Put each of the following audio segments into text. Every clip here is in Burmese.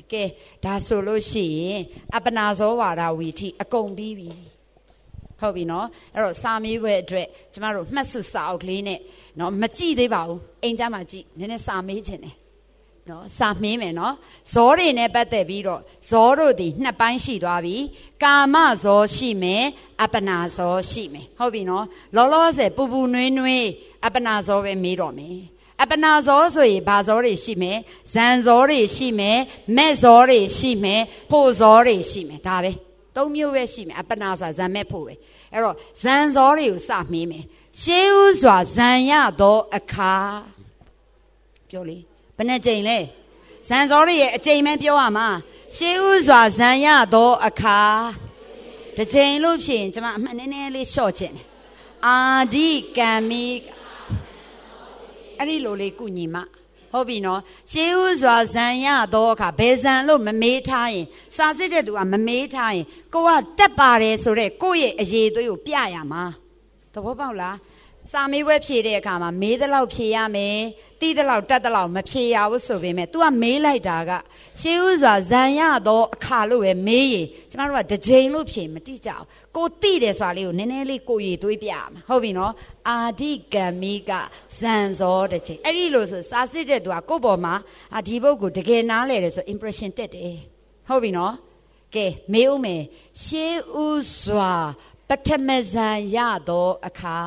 ကဲဒါဆိုလို့ရှိရင်အပနာဇောဝါဒဝီထိအကုန်ပြီးပြီဟုတ်ပြီနော်အဲ့တော့စာမေးပွဲအတွက်ကျမတို့မှတ်စုစာအုပ်ကလေးနဲ့နော်မကြည့်သေးပါဘူးအိမ်ကြမှာကြည့်နည်းနည်းစာမေးခြင်းတယ်နော်စာမေးမယ်နော်ဇောတွေနဲ့ပတ်သက်ပြီးတော့ဇောတို့ဒီနှစ်ပိုင်းရှိသွားပြီကာမဇောရှိမယ်အပနာဇောရှိမယ်ဟုတ်ပြီနော်လောလောဆယ်ပူပူနွေးနွေးအပနာဇောပဲမေးတော့မယ်အပနာဇောဆိုရင်ဘာဇောတွေရှိမယ်ဇန်ဇောတွေရှိမယ်မဲ့ဇောတွေရှိမယ်ဖို့ဇောတွေရှိမယ်ဒါပဲသုံးမျိုးပဲရှိမယ်အပနာဆိုတာဇန်မဲ့ဖို့ပဲအဲ့တော့ဇန်ဇောတွေကိုစမေးမယ်ရှေးဥစွာဇန်ရသောအခါပြောလေဘယ်နဲ့ကြိမ်လဲဇန်ဇောတွေရဲ့အကြိမ်ပဲပြောရမှာရှေးဥစွာဇန်ရသောအခါတစ်ကြိမ်လို့ဖြစ်ရင်ကျွန်မအမှန်နည်းနည်းလေးလျှော့ခြင်းတယ်အာဒီကံမိအဲ့ဒီလိုလေးကုညီမဟုတ်ပြီနော်ရှေးဥစွာဇန်ရသောအခါဘယ်ဇန်လို့မမေးထားရင်စာစစ်တဲ့သူကမမေးထားရင်ကိုကတက်ပါတယ်ဆိုတော့ကိုယ့်ရဲ့အရေးသွေးကိုပြရမှာသဘောပေါက်လားစာမေးပွဲဖြေတဲ့အခါမှာမေးတဲ့လောက်ဖြေရမယ်တီးတဲ့လောက်တက်တဲ့လောက်မဖြေရဘူးဆိုပေမဲ့ तू ကမေးလိုက်တာကရှေးဥစွာဇန်ရသောအခါလို့ပဲမေးရင်ကျမတို့ကတစ်ချိန်လို့ဖြေမတိကြအောင်ကိုတိတယ်ဆိုတာလေးကိုနည်းနည်းလေးကိုရည်သွေးပြရမှာဟုတ်ပြီနော်အာဒီကံမိကဇန်ဇောတစ်ချိန်အဲ့ဒီလိုဆိုစာစစ်တဲ့ तू ကကိုယ့်ပေါ်မှာဒီဘုတ်ကိုတကယ်နားလဲတယ်ဆို impression တက်တယ်ဟုတ်ပြီနော်ကဲမေးဦးမယ်ရှေးဥစွာပထမဇန်ရသောအခါ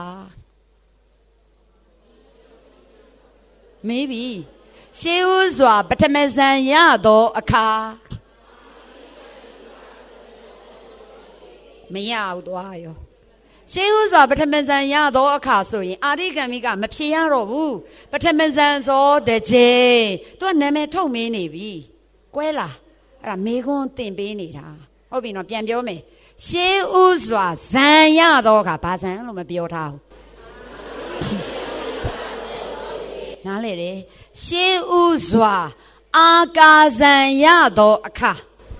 မေးပြီရှေးဥစွာပထမဇန်ရသောအခါမရဘူးသွားရောရှေးဥစွာပထမဇန်ရသောအခါဆိုရင်အာရိကံမိကမဖြေရတော့ဘူးပထမဇန်ဇောတစ်ချိန်သူကနာမည်ထုတ်မင်းနေပြီကွဲလားအဲ့ဒါမေခွန်းတင်ပေးနေတာဟုတ်ပြီနော်ပြန်ပြောမယ်ရှေးဥစွာဇန်ရသောအခါဘာဇန်လို့မပြောထားဘူးနားလေတယ်ရှေးဥစွာအာကာဇံရသောအခါ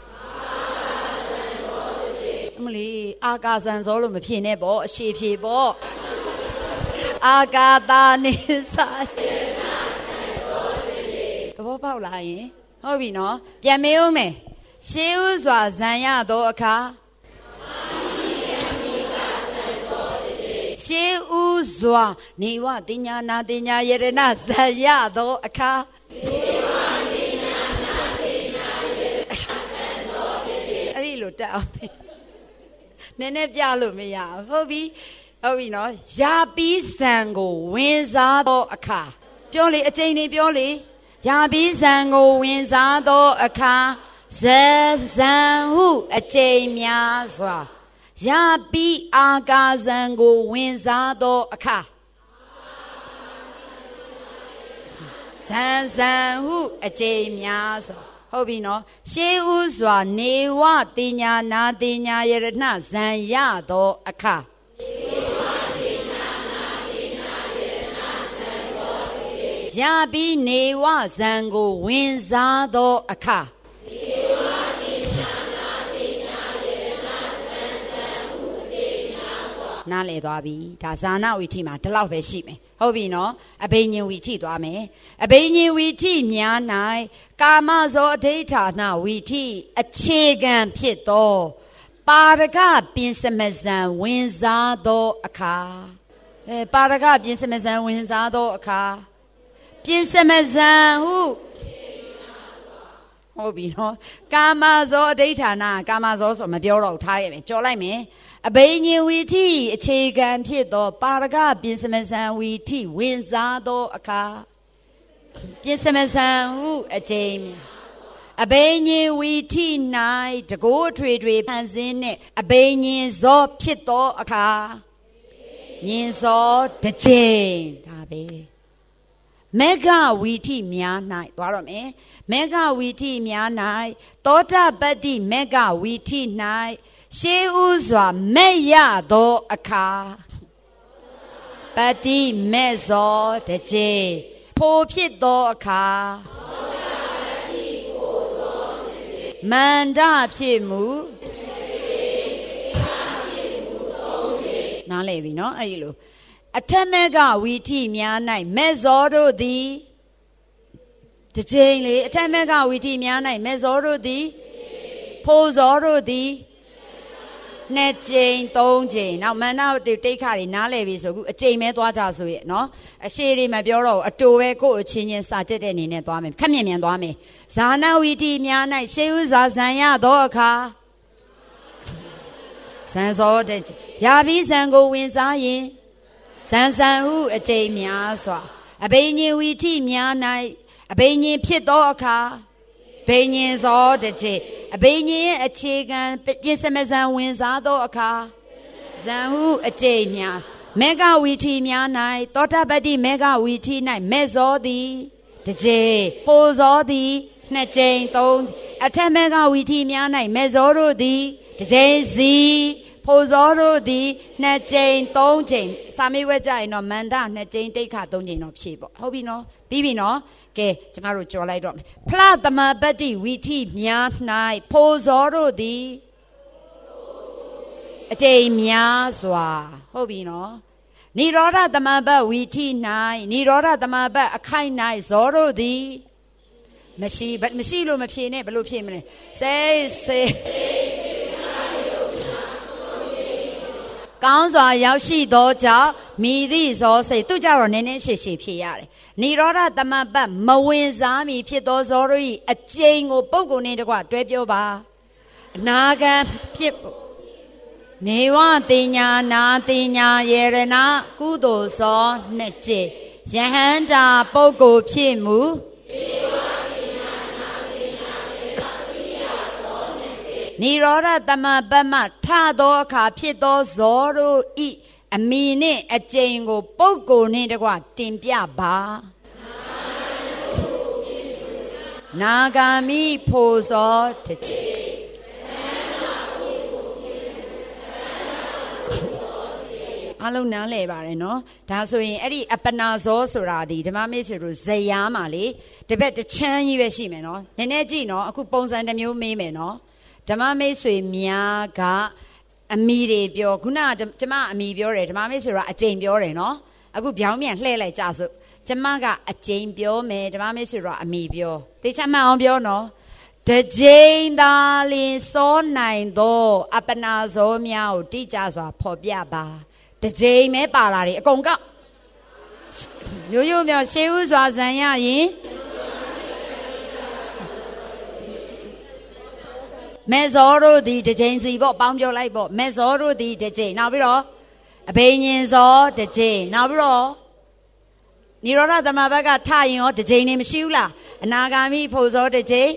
အမလီအာကာဇံဇောလို့မဖြေနဲ့ပေါ့အရှိဖြေပေါ့အာကာတာနေစာသဘောပေါက်လာရင်ဟုတ်ပြီနော်ပြန်မေးဦးမယ်ရှေးဥစွာဇံရသောအခါရှေးဥစွာနေဝတင်ညာနာတင်ညာယရဏဇံရသောအခါနေဝတင်ညာနာတင်ညာယရဏဇံသောအဲ့ဒီလိုတက်အောင်နည်းနည်းပြလို့မရဟုတ်ပြီနော်ယာပိဇံကိုဝင်စားသောအခါပြောလေအကျဉ်းလေးပြောလေယာပိဇံကိုဝင်စားသောအခါဇံဟုအကျဉ်းများစွာယာပိအာကာဇံကိုဝင်စားသောအခါဇံဟုအကျဉ်းများစွာဟုတ်ပြီနော်ရှေးဥစွာနေဝတင်ညာနာတင်ညာယရဏဇံရသောအခါယာပိနေဝဇံကိုဝင်စားသောအခါနားလေသွားပြီဒါဇာနာဝီထိမှာဒီလောက်ပဲရှိမယ်ဟုတ်ပြီနော်အဘိညာဉ်ဝီထိသွားမယ်အဘိညာဉ်ဝီထိများ၌ကာမဇောအဋ္ဌဌာနဝီထိအခြေခံဖြစ်သောပါရကပြင်စမဇံဝင်စားသောအခါပါရကပြင်စမဇံဝင်စားသောအခါပြင်စမဇံဟုဟုတ်ပြီနော်ကာမဇောအဋ္ဌဌာနကာမဇောဆိုမပြောတော့ထားရမယ်ကြော်လိုက်မယ်အဘိညာဉ်ဝီထိအခြေခံဖြစ်သောပါရကပြင်စမဇံဝီထိဝင်စားသောအခါပြင်စမဇံဟုအကျဉ်းအဘိညာဉ်ဝီထိ၌တကိုးထွေထွေဖန်ဆင်းနှင့်အဘိညာဉ်ဇောဖြစ်သောအခါညင်ဇောတစ်ကြိမ်ဒါပဲမေဃဝီထိများ၌သွားတော့မယ်မေဃဝီထိများ၌သောတာပတ္တိမေဃဝီထိ၌ရှေးဥစွာမဲ့ရသောအခါပတ္တိမဲ့ဇောတစ်ကြိမ်ဖိုဖြစ်သောအခါမန္တဖြစ်မှုနားလည်ပြီနော်အဲ့ဒီလိုအထက်မေဃဝီထိများ၌မဲ့ဇောတို့သည် The Jane, a Tamaka with him, Yana, Mezorodi, Pozorodi, Net Jane, Don Jane. Now, man, now they take her in Nalevis, a Jane Edward, no? A shady my bureau, a two-way coach in Saturday in a dwami. Come in and dwami. Sana with him, Yana, she was a Zanya Doka. Sans all that Yabi Sango wins I. Sansan who a Jamie Aswa. A Bany with him, Yana. A Bany Pidoka, Bany's all the tea. A Bany, a chicken, Yesamazan wins Adoka. Zanhu, a Jamia. Mega witty night, Dota Badi mega witty night, Mezodi, the J, Pozodi, Netjane, don't. A Tamega witty night, Mezorodi, the J Z, Pozorodi, Netjane, don't Jane. Sami Waja no Manda, Netjane, take her don't know people. Hobino, Bibino. Okay, tomorrow July drop. Platama Betty, witty, Mian night, Pozoro di a day miaswa, Hobino. Nirora the maba, witty night, Nirora the maba, a kind night, Zoro di Messi, but Messilo Machine, Belupimene. Say. Gowns are Yashi Doja, Midi Zose, Tujar and Nenshi Piare. Nirora Damaba, Mawinzami, Piedozori, a chain or Bogo Nidua, Drebioba. Naga Pipo Newa Tinya, Natinya, Yerena, Kudo so, Netche, Yahanda, Bogo Pimu. Nirora dama bama tado ka piedo zoro I a mine a jango bogo nidwa timpia ba Nagami pozo techi Alo na le bare no da so yin edi apanazo sora di dama me si ru zaya ma le tebet de chan yi be shi me no nene ji no aku pongsan ta myo me me no Dama me sui mia ga a mire bio, Guna, Dama a mi biore, Dama me sura a Jane biore, no? A good biao me and lay like Jazu. Damaga a Jane bio me, Dama me sura a mi bio. They chama on bio, no? The Jane darling so nine do, Apanazo meow, Dijaza, Pobiaba. The Jane me balari, a conga. You me, she was Zanya yin. Mezoro di the Jane Zibo, bound your libo, Mezoro di the Jane. Now we all a Banyans or the Jane. Now we all Nirora the Mabaga tying or the Jane name Shula, and Nagami pose or the Jane.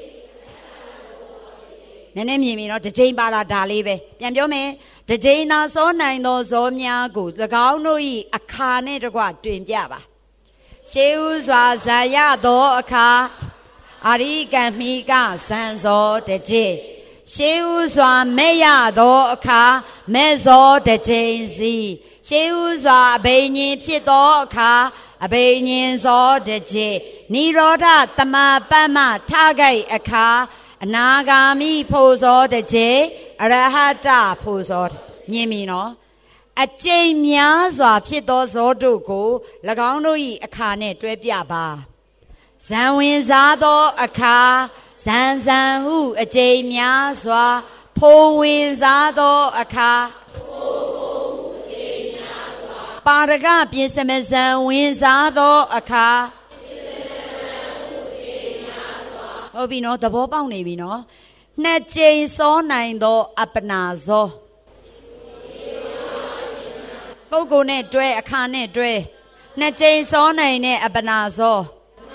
The name you mean, the Jane Bala Dalibe. Yamjome, the Jane are so nine those Omia good, the Gaunoi, a carnet of what dream Java. She was Zaya do a car, Ariga Miga, Sanso, the Jane. She was one mea do ka, mezo de jay. She was a bainy piedo ka, a bainy zo de jay. Niroda tama bama tagay a ka, a nagami pozo de jay, a rahata pozo. Yemino. A jay miazo piedo zo do go, lagano a cane drebiaba. Zanwinzado a ka. San who a jamia swa, po wizado a ka. Paraga pisamazan wizado a ka. Obino the bobang navino. Net jay so nine do apanazo. Bogo net dre a cane dre. Net jay so nine apanazo.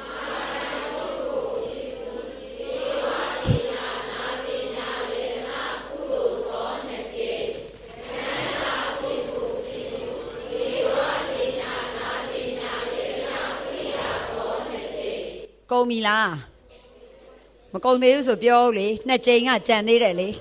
Go me la. Go me so bioli, not jing at Janny.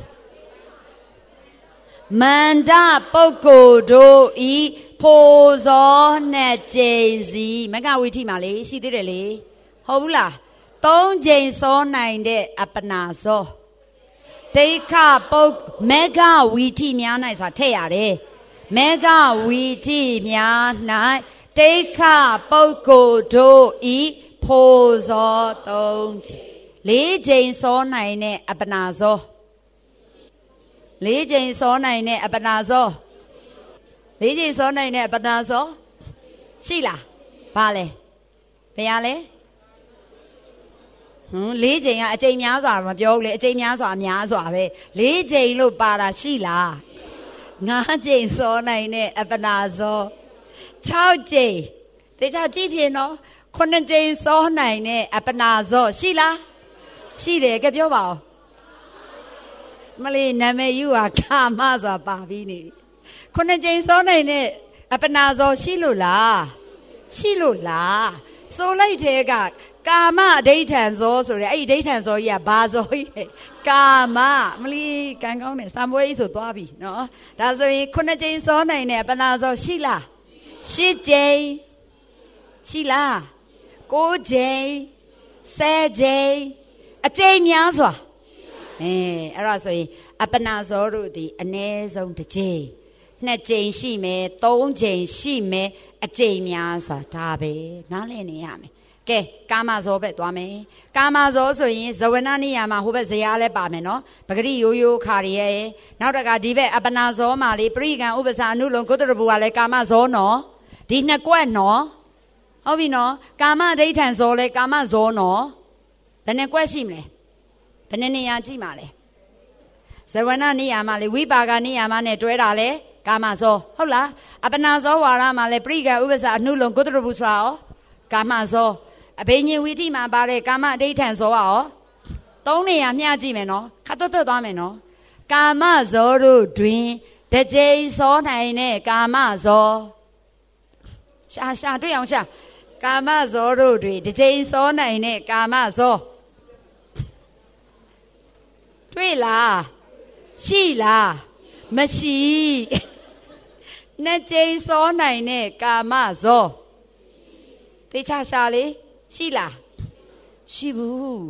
Manda Boko do e pose on net Jay Z. Mega witty mali, she did a Hola. Don't Jane so nine de apanazo. Take up book mega witty miana is a teare. Mega witty miana. Take up Boko do e. ဖိုးစော3ချိန်4ချိန်စောနိုင်တဲ့အပနာစော4ချိန်စောနိုင်တဲ့အပနာစော4ချိန်စောနိုင်တဲ့အပနာစောရှိလားဘာလဲဘယ်ရလဲ4ချိန်ကအချိန်များစွာမပြောဘူးလေအချိန်များစွာများစွာပဲ4ချိန်လို့ပါတာရှိလား5ချိန်စောနိုင်တဲ့အပနာစော6ချိန်တခြားကြည့်ဖြစ်နော်9ချိန်စောနိုင်တဲ့အပနာစောရှိလားရှိတယ်ကြပြောပါဦးမလေးနာမည်ယူဟာကာမစွာပါပြီးနေပြီ9ချိန်စောနိုင်တဲ့အပနာစောရှိလို့လားရှိလို့လားဆိုလိုက်တဲ့ကကာမအဋိဋ္ဌံဇောဆိုတဲ့အဲ့ဒီအဋိဋ္ဌံဇောကြီးကဘာဇောကြီးလဲကာမမလီကံကောင်းတယ်စံပွဲကြီးဆိုသွားပြီနော်ဒါဆိုရင်9ချိန်စောနိုင်တဲ့ပနာဇောရှိလား10ချိန်ရှိလား9ချိန်10ချိန်အချိန်များစွာအဲ့ဒါဆိုရင်အပနာဇောတို့ဒီအ ਨੇ ဆုံးတစ်ချိန်2ချိန်ရှိမယ်3ချိန်ရှိမယ်အချိန်များစွာဒါပဲနားလည်နေရမယ်ကဲကာမဇောပဲသွားမယ်ကာမဇောဆိုရင်ဇဝနနိယာမှာဟိုဘက်ဇရာလဲပါမယ်နော်ပဂရိရိုးရိုးခါရရဲ့နောက်တကဒီဘက်အပနာဇောမှာလေပရိကံဥပ္ပစာအနုလုံကုတ္တရဘူကလည်းကာမဇောနော်ဒီနှစ်ကွက်နော်ဟုတ်ပြီနော်ကာမဒိဋ္ဌံဇောလဲကာမဇောနော်ဘယ်နှစ်ကွက်ရှိမလဲဘယ်နှစ်နေရာကြည့်မှာလဲဇဝနနိယာမှာလေဝိပါကနိယာမှာနဲ့တွဲတာလေကာမဇောဟုတ်လားအပနာဇောဝါရမှာလေပရိကံဥပ္ပစာအနုလုံကုတ္တရဘူဆိုတာရောကာမဇောအဘိညာဉ်ဝိထိမှာပါတဲ့ကာမအဋိဋ္ဌံဇောရော3နေရာမျှကြည့်မယ်နော်ခတ်တွတ်သွားမယ်နော်ကာမဇောတို့တွင်တစ်ကြိမ်စောနိုင်တဲ့ကာမဇောရှာတွေ့အောင်ရှာကာမဇောတို့တွင်တစ်ကြိမ်စောနိုင်တဲ့ကာမဇောတွေ့လားရှိလားမရှိနှစ်ကြိမ်စောနိုင်တဲ့ကာမဇောတေချာရှာလေရှိလားရှိဘူး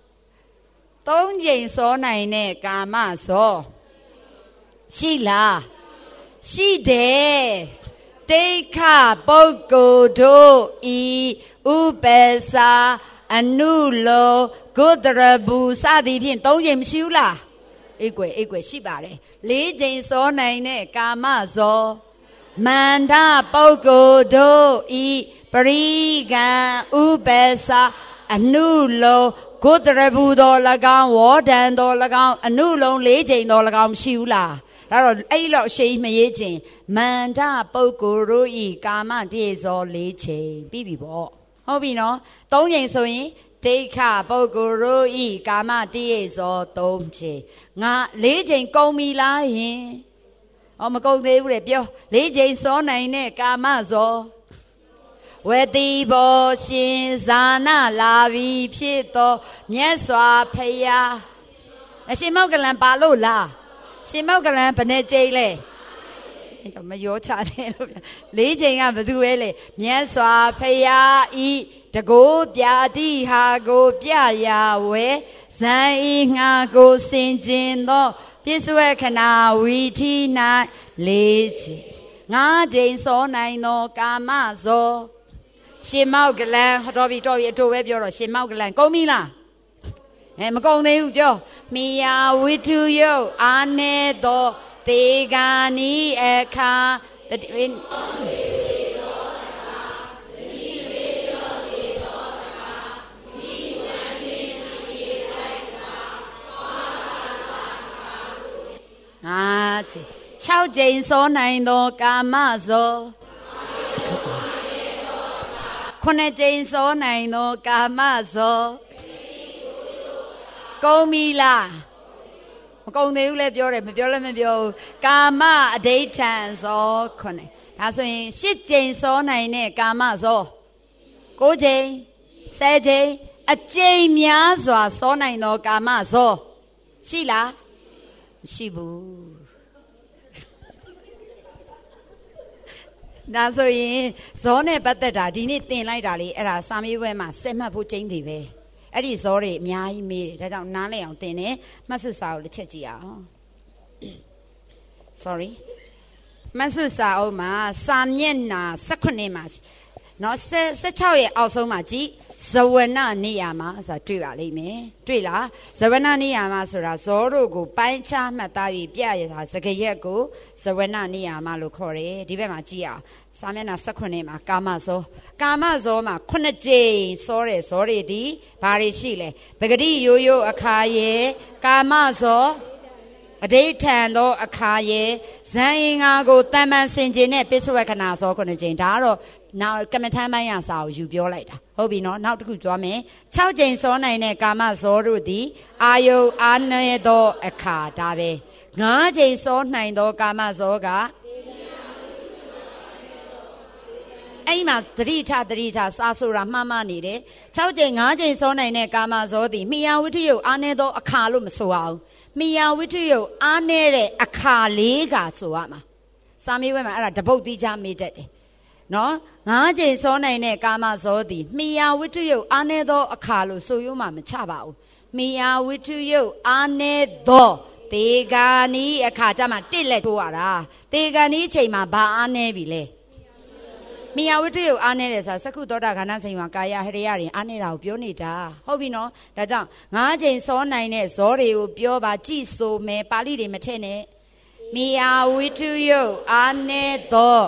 3ချိန်စောနိုင်တဲ့ကာမဇောရှိလားရှိတယ်တိခပုဂ္ဂိုလ်တို့ဤဥပ္ပစာအနုလောဂုတရဘူးစသည်ဖြင့်3ချိန်မရှိဘူးလားအေးကွယ်ရှိပါတယ်4ချိန်စောနိုင်တဲ့ကာမဇောမန္တပုဂ္ဂိုလ်တို့ဤပရိကံဥပ္ပစာအနုလောဂုတရဘူးတော်၎င်းဝေါဒံတော်၎င်းအနုလုံး4ချိန်တော်၎င်းမရှိဘူးလားဒါတော့အဲ့လောက်အရှိမရေးခြင်းမန္တပုဂ္ဂိုလ်တို့ဤကာမတည်းဇော4ချိန်ပြီးပြီပေါ့ဟုတ်ပြီနော်3ချိန်ဆိုရင်ဒိဋ္ဌပုဂ္ဂိုလ်တို့ဤကာမတည်းဇော3ချိန်ငါ4ချိန်ကုန်ပြီလားယင်မကုန်သေးဘူးလေပြော4ချိန်စောနိုင်တဲ့ကာမဇောဝတိဘောရှင်ဇာနာလာပြီဖြစ်သောမြတ်စွာဘုရားအရှင်မောက္ကလံပါလို့လားရှင်မောက္ကလံဘယ်နဲ့ကြိမ်လဲမရောချတယ်လို့4ချိန်ကဘယ်သူပဲလဲမြတ်စွာဘုရားဤတကိုးပြတိဟာကိုပြရာဝဲဇန်ဤငါကိုစင်ကျင်သောပြစ္ဆွေခဏဝီထီ၌4ချိန်5ချိန်စောနိုင်သောကာမဇောရှင်မောက္ကလံတော်ပြီအတူပဲပြောတော့ရှင်မောက္ကလံကုန်ပြီလားမကုန်သေးဘူးပြောမိယာဝိထုယုတ်အာနေသောတေဂာနီအခါ6ချိန်စောနိုင်သောကာမဇော9ချိန်စောနိုင်သောကာမဇောကုန်ပြီလားမကုန်သေးဘူးလဲပြောတယ်မပြောလည်းမပြောဘူးကာမအဋိဋ္ဌံဇော9ဒါဆိုရင်10ချိန်စောနိုင်တဲ့ကာမဇော9ချိန်10ချိန်အချိန်များစွာစောနိုင်သောကာမဇောရှိလားမရှိဘူးဒါဆိုရင်ဇောနဲ့ပတ်သက်တာဒီနေ့သင်လိုက်တာလေအဲ့ဒါစာမေးပွဲမှာစက်မှတ်ဖို့ကျင်းသေးပဲအဲ့ဒီဇောတွေအများကြီးမေးတယ်ဒါကြောင့်နားလည်အောင်သင်တယ်မှတ်စုစာကိုတစ်ချက်ကြည့်အောင် sorry မှတ်စုစာအုပ်မှာစာမျက်နှာ18မှာနော်16ရဲ့အောက်ဆုံးမှာကြည့်ဇဝနနေရာမှာဆိုတာတွေ့ပါလိမ့်မယ်တွေ့လားဇဝနနေရာမှာဆိုတာဇောတို့ကိုပိုင်းခြားမှတ်သားပြီးပြရတာစကားရက်ကိုဇဝနနေရာမှာလို့ခေါ်တယ်ဒီဘက်မှာကြည့်အောင်စာမျက်နှာ18မှာကာမဇောမှာ9ကြိမ်စောတဲ့ဇောတွေဒီဘာတွေရှိလဲပဂတိရိုးရိုးအခါရဲ့ကာမဇောအဋိဌံသောအခါရဲ့ဇန်အင်္ဂါကိုတမ္ပန်စင်ကျင်တဲ့ပစ္စဝကနာဇော9ကြိမ်ဒါကတော့နောက်ကမ္မထမ်းပိုင်းရစာကိုယူပြောလိုက်တာဟုတ်ပြီနော်နောက်တစ်ခုသွားမယ်6ကြိမ်စောနိုင်တဲ့ကာမဇောတို့သည်အာယုအာနေသောအခါဒါပဲ9ကြိမ်စောနိုင်သောကာမဇောကအဲ့မှာသတိထားစာဆိုတာမှားနေတယ်6ကြိမ်9ကြိမ်စောနိုင်တဲ့ကာမဇောသည်မိယာဝိတ္တယုတ်အာနေသောအခါလို့မဆိုအောင်မိယာဝိတ္တယုတ်အာနေတဲ့အခါလေးကဆိုရမှာစာမေးပွဲမှာအဲ့ဒါတပုတ်တိချမေးတတ်တယ်နော်9ကြိမ်စောနိုင်တဲ့ကာမဇောသည်မိယာဝိတ္တယုတ်အာနေသောအခါလို့ဆိုရုံမှမချပါဘူးမိယာဝိတ္တယုတ်အာနေသောတေဂာနီအခါကျမှတစ်လက်ထိုးရတာတေဂာနီအချိန်မှာဘာအာနေပြီလဲမိယာဝိတ္တယုတ်အာနေတယ်ဆိုတာသက္ကုသောတာခန္ဓာစိန်ဝါကာယဟရိယတွေအာနေတာကိုပြောနေတာဟုတ်ပြီနော်ဒါကြောင့်9ကြိမ်စောနိုင်တဲ့ဇောတွေကိုပြောပါကြည့်ဆိုမယ်ပါဠိတွေမထည့်နဲ့မိယာဝိတ္တယုတ်အာနေသော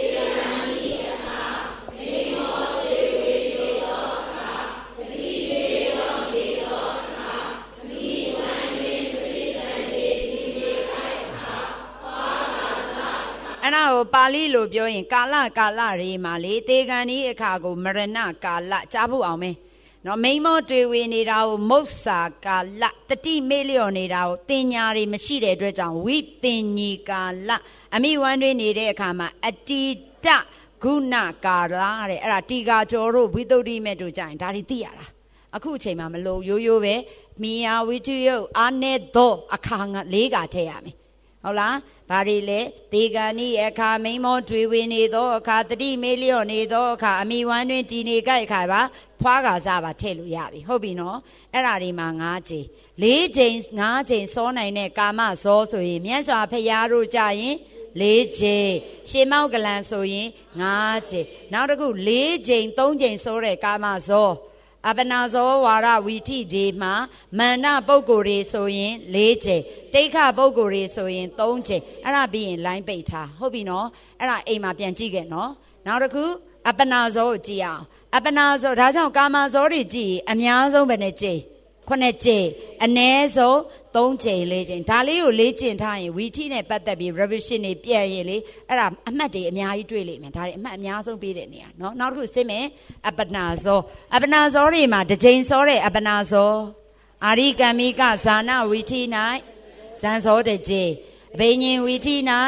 အဲ့ဒါကိုပါဠိလိုပြောရင်ကာလတွေမှာလေတေဂန်ဤအခါကိုမရဏကာလကြားဖို့အောင်မယ်နော်မိမောတွေ့ဝေနေတာကိုမုတ်စာကာလတတိမေ့လျော့နေတာကိုတင်ညာတွေမရှိတဲ့အတွက်ကြောင့်ဝိတင်ညီကာလအမိဝမ်းတွေနေတဲ့အခါမှာအတိတဂုဏကာလတဲ့အဲ့ဒါတီကာကျော်တို့ဝိသုဒ္ဓိမဲ့တို့ကြရင်ဒါတွေသိရတာအခုအချိန်မှာမလို့ရိုးရိုးပဲမိယာဝိတ္တယုတ်အာနေသောအခါ4ကထည့်ရမယ်ဟုတ်လားဘာတွေလဲတေဂာနိအခါမိမောတွေဝေနေသောအခါတတိမေလျော့နေသောအခါအမိဝမ်းတွင်တည်နေကြအခါပါဖွားကာစားပါထည့်လို့ရပြီဟုတ်ပြီနော်အဲ့ဒါဒီမှာ9ကြိမ်4ကြိမ်5ကြိမ်စောနိုင်တဲ့ကာမဇောဆိုရင်မြတ်စွာဘုရားတို့ကြရင်4ကြိမ်ရှေမောက်ကလန်ဆိုရင်5ကြိမ်နောက်တစ်ခု4ကြိမ်3ကြိမ်စောတဲ့ကာမဇောအပနာဇောဝါရဝီထိဒီမှာမန္တပုဂ္ဂိုလ်တွေဆိုရင်4ကြိမ်တိဋ္ဌပုဂ္ဂိုလ်တွေဆိုရင်3ကြိမ်အဲ့ဒါပြီးရင်လိုင်းပိတ်ထားဟုတ်ပြီနော်အဲ့ဒါအိမ်မှာပြန်ကြည့်ခဲ့နော်နောက်တစ်ခုအပနာဇောကိုကြည့်အောင်အပနာဇောဒါကြောင့်ကာမဇောတွေကြည့်အများဆုံးပဲနဲ့ကြိမ်9ကြိမ်အနည်းဆုံး3ကြိမ်4ကြိမ်ဒါလေးကိုလေ့ကျင့်ထားရင်ဝီထိနဲ့ပတ်သက်ပြီး revision တွေပြည့်ရင်လေအဲ့ဒါအမှတ်တွေအများကြီးတွေ့လိမ့်မယ်ဒါတွေအမှတ်အများဆုံးပေးတဲ့နေရာနော်နောက်တစ်ခုစစ်မယ်အပနာဇောတွေမှာတစ်ကြိမ်စောတဲ့အပနာဇောအာရိကမိကဇာနာဝီထိ၌ဇန်ဇောတစ်ကြိမ်အဘိညာဉ်ဝီထိ၌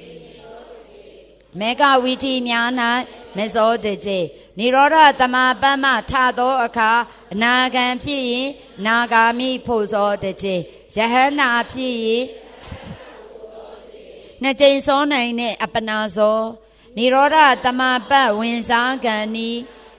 မေဃဝီထိများ၌မဇောတစ်ကြိမ်နိရောဓတမပမ္မထသောအခါအနာဂံဖြစ်ရင်နာဂာမိဖို့ဇောတစ်ကြိမ်ယဟန္တာဖြစ်ရင်နှစ်ကြိမ်စောနိုင်တဲ့အပနာဇောနိရောဓတမပတ်ဝင်စားကံဤ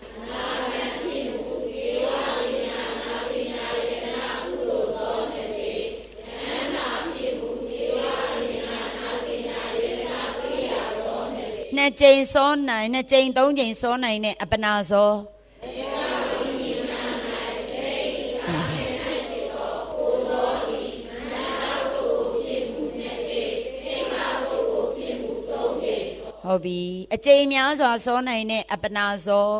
နှစ်ကြိမ်စောနိုင်နှစ်ကြိမ်3ကြိမ်စောနိုင်တဲ့အပနာဇောဟုတ်ပြီအကြိမ်များစွာစောနိုင်တဲ့အပနာဇော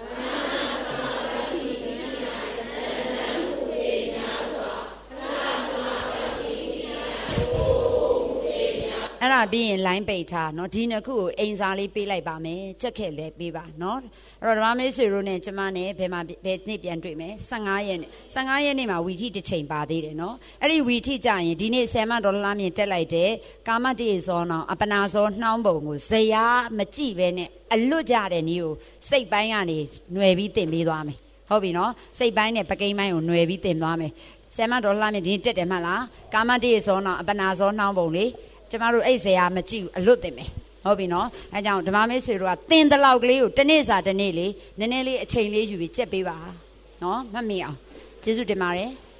အဲ့ဒါပြီးရင် line ပိတ်ထားเนาะဒီနှစ်ခုကိုအိမ်စာလေးပေးလိုက်ပါမယ်ချက်ခဲ့လဲပေးပါเนาะအဲ့တော့ဓမ္မမေးဆွေတို့နဲ့ကျမနဲ့ဘယ်နေ့ပြန်တွေ့မယ်15ရက်နေ့မှာဝီထိတစ်ချိန်ပါသေးတယ်เนาะအဲ့ဒီဝီထိကြရင်ဒီနေ့$10မြင့်တက်လိုက်တဲ့ကာမတိဇောနောင်အပနာဇောနှောင်းပုံကိုဇရာမကြည့်ပဲနဲ့အလွတ်ကြတဲ့နည်းကိုစိတ်ပိုင်းကနေຫນွယ်ပြီးတင်ပေးသွားမယ်ဟုတ်ပြီเนาะစိတ်ပိုင်းနဲ့ပကိန်းပိုင်းကိုຫນွယ်ပြီးတင်သွားမယ်$10မြင့်ဒီတက်တယ်မှတ်လားကာမတိဇောနောင်အပနာဇောနှောင်းပုံလေကျမတို့အဲ့ဇရာမကြည့်ဘူးအလွတ်တင်မယ်ဟုတ်ပြီနော်အဲကြောင့်ဓမ္မမေးဆွေတို့ကတင်တလောက်ကလေးကိုတစ်နေ့စာတစ်နေ့လေးနည်းနည်းလေးအချိန်လေးယူပြီးကြက်ပေးပါနော်မှတ်မိအောင်ကျေးဇူးတင်ပါတယ်